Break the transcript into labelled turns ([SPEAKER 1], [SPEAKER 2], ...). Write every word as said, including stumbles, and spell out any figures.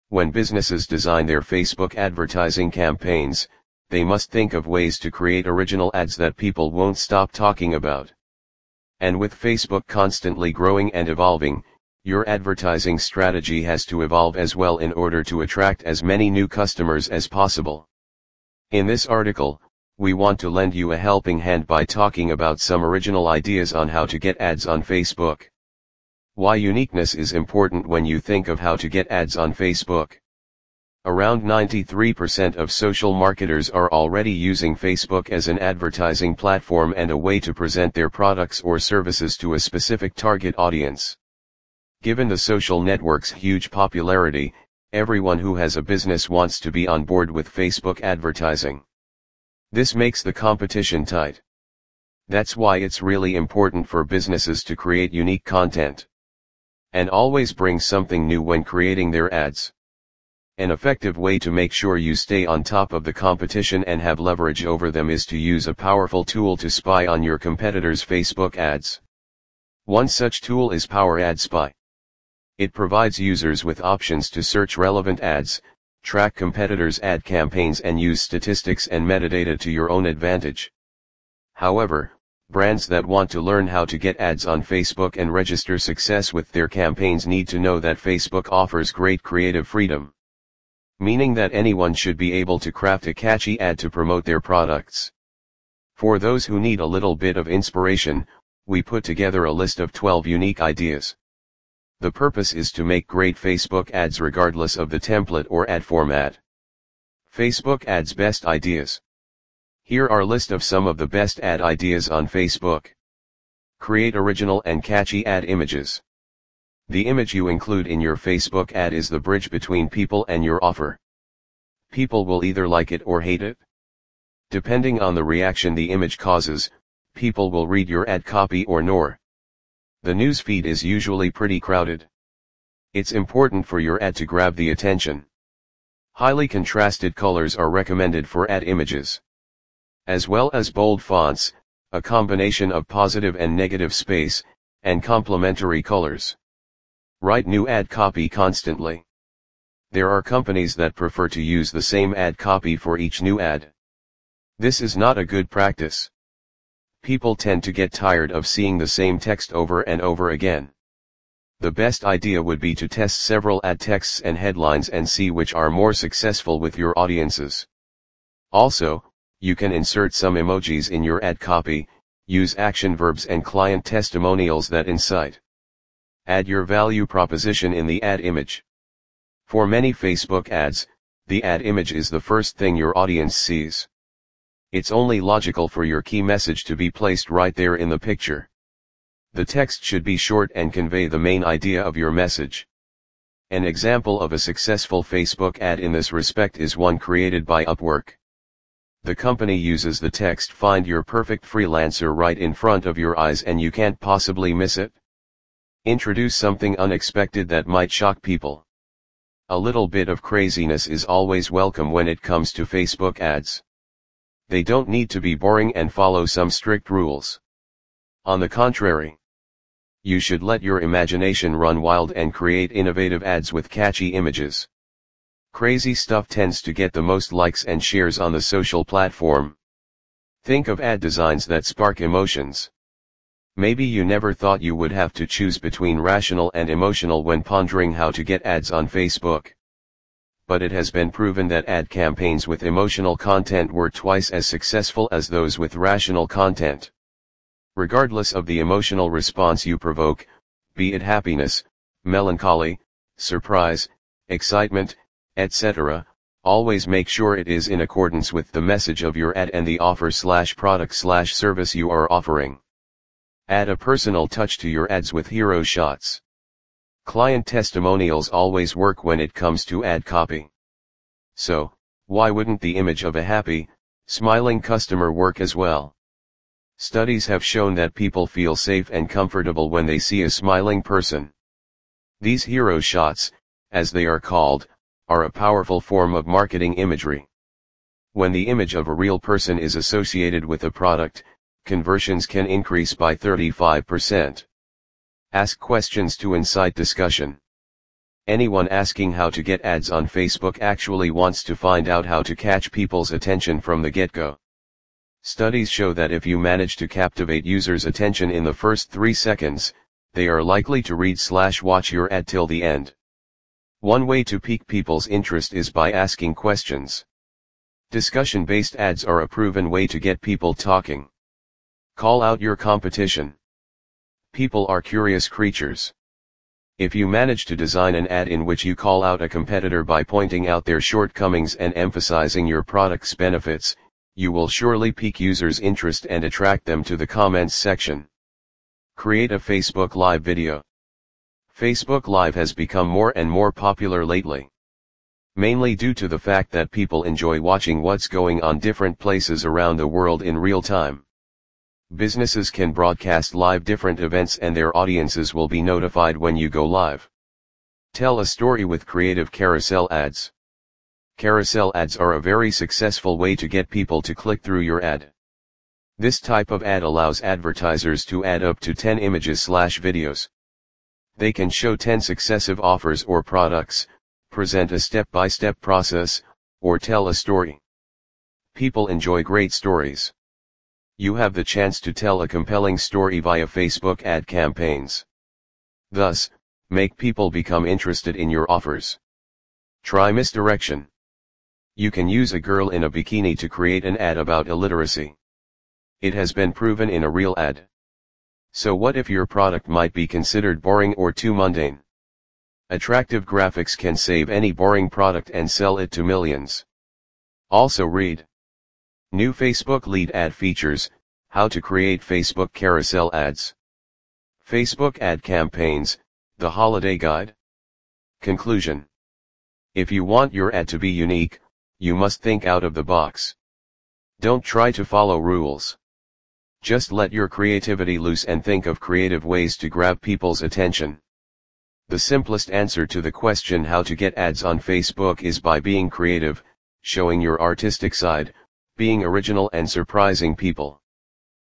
[SPEAKER 1] When businesses design their Facebook advertising campaigns, they must think of ways to create original ads that people won't stop talking about. And with Facebook constantly growing and evolving, your advertising strategy has to evolve as well in order to attract as many new customers as possible. In this article, we want to lend you a helping hand by talking about some original ideas on how to get ads on Facebook. Why uniqueness is important when you think of how to get ads on Facebook. Around ninety-three percent of social marketers are already using Facebook as an advertising platform and a way to present their products or services to a specific target audience. Given the social network's huge popularity, everyone who has a business wants to be on board with Facebook advertising. This makes the competition tight. That's why it's really important for businesses to create unique content. And always bring something new when creating their ads. An effective way to make sure you stay on top of the competition and have leverage over them is to use a powerful tool to spy on your competitors' Facebook ads. One such tool is Power Ad Spy. It provides users with options to search relevant ads, track competitors' ad campaigns and use statistics and metadata to your own advantage. However, brands that want to learn how to get ads on Facebook and register success with their campaigns need to know that Facebook offers great creative freedom. Meaning that anyone should be able to craft a catchy ad to promote their products. For those who need a little bit of inspiration, we put together a list of twelve unique ideas. The purpose is to make great Facebook ads regardless of the template or ad format. Facebook ads best ideas. Here are a list of some of the best ad ideas on Facebook. Create original and catchy ad images. The image you include in your Facebook ad is the bridge between people and your offer. People will either like it or hate it. Depending on the reaction the image causes, people will read your ad copy or nor. The newsfeed is usually pretty crowded. It's important for your ad to grab the attention. Highly contrasted colors are recommended for ad images. As well as bold fonts, a combination of positive and negative space, and complementary colors. Write new ad copy constantly. There are companies that prefer to use the same ad copy for each new ad. This is not a good practice. People tend to get tired of seeing the same text over and over again. The best idea would be to test several ad texts and headlines and see which are more successful with your audiences. Also, you can insert some emojis in your ad copy, use action verbs and client testimonials that incite. Add your value proposition in the ad image. For many Facebook ads, the ad image is the first thing your audience sees. It's only logical for your key message to be placed right there in the picture. The text should be short and convey the main idea of your message. An example of a successful Facebook ad in this respect is one created by Upwork. The company uses the text "Find your perfect freelancer" right in front of your eyes and you can't possibly miss it. Introduce something unexpected that might shock people. A little bit of craziness is always welcome when it comes to Facebook ads. They don't need to be boring and follow some strict rules. On the contrary, you should let your imagination run wild and create innovative ads with catchy images. Crazy stuff tends to get the most likes and shares on the social platform. Think of ad designs that spark emotions. Maybe you never thought you would have to choose between rational and emotional when pondering how to get ads on Facebook. But it has been proven that ad campaigns with emotional content were twice as successful as those with rational content. Regardless of the emotional response you provoke, be it happiness, melancholy, surprise, excitement, et cetera, always make sure it is in accordance with the message of your ad and the offer slash product slash service you are offering. Add a personal touch to your ads with hero shots. Client testimonials always work when it comes to ad copy. So, why wouldn't the image of a happy, smiling customer work as well? Studies have shown that people feel safe and comfortable when they see a smiling person. These hero shots, as they are called, are a powerful form of marketing imagery. When the image of a real person is associated with a product, conversions can increase by thirty-five percent. Ask questions to incite discussion. Anyone asking how to get ads on Facebook actually wants to find out how to catch people's attention from the get-go. Studies show that if you manage to captivate users' attention in the first three seconds, they are likely to read slash watch your ad till the end. One way to pique people's interest is by asking questions. Discussion-based ads are a proven way to get people talking. Call out your competition. People are curious creatures. If you manage to design an ad in which you call out a competitor by pointing out their shortcomings and emphasizing your product's benefits, you will surely pique users' interest and attract them to the comments section. Create a Facebook Live video. Facebook Live has become more and more popular lately. Mainly due to the fact that people enjoy watching what's going on different places around the world in real time. Businesses can broadcast live different events and their audiences will be notified when you go live. Tell a story with creative carousel ads. Carousel ads are a very successful way to get people to click through your ad. This type of ad allows advertisers to add up to ten images slash videos. They can show ten successive offers or products, present a step-by-step process, or tell a story. People enjoy great stories. You have the chance to tell a compelling story via Facebook ad campaigns. Thus, make people become interested in your offers. Try misdirection. You can use a girl in a bikini to create an ad about illiteracy. It has been proven in a real ad. So what if your product might be considered boring or too mundane? Attractive graphics can save any boring product and sell it to millions. Also read. New Facebook lead ad features, how to create Facebook carousel ads. Facebook ad campaigns, the holiday guide. Conclusion. If you want your ad to be unique, you must think out of the box. Don't try to follow rules. Just let your creativity loose and think of creative ways to grab people's attention. The simplest answer to the question how to get ads on Facebook is by being creative, showing your artistic side, being original and surprising people.